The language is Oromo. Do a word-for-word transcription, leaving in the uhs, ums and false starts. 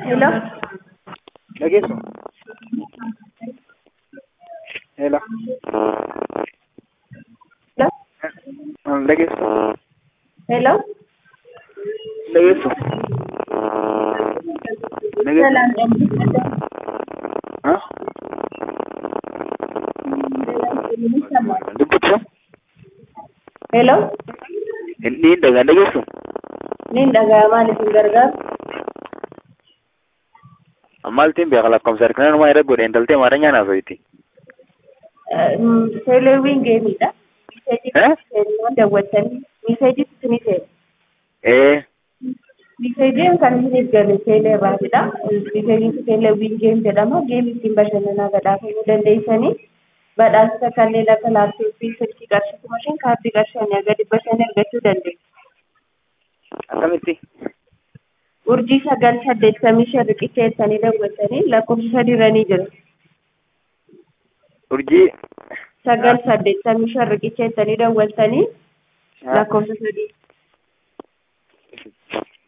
Hello? Dhageessu. Hello. Hello? Dhageessu. Hello? Dhageessu. Dhageessu. Salam alaikum. Haa? Dubbatu. Hello? Inni dhagaa dhageessu. Nin daga maaliifin gargaaru? Maaltiin beekala lakkoofsa harkaan nama irra godhe intaltee maadhaan haasa'iti. Teeleewwiin geemiidha. Eh? Miseejii daawwattanii miseejii isinii ta'e. Eh. Miseejiin kan isiniif galle teelee irraatidha. Miseejiin teeleewwiin geem jedhama. Geemii ittiin bashannanaa badhaafamuu dandeessanii badhaasota kanneen akka laaptooppii, silkii qarshii kuma shan kaardii qarshanii hanga dhibba shanii argachuu dandeessu. Akkamitti? Urjii sagal saddeettamii shan riqicha jettanii daawwattanii lakkoofsa sadii irra ni jira. Urjii. Sagal saddeettamii shan riqicha jettanii daawwattanii lakkoofsa sadii.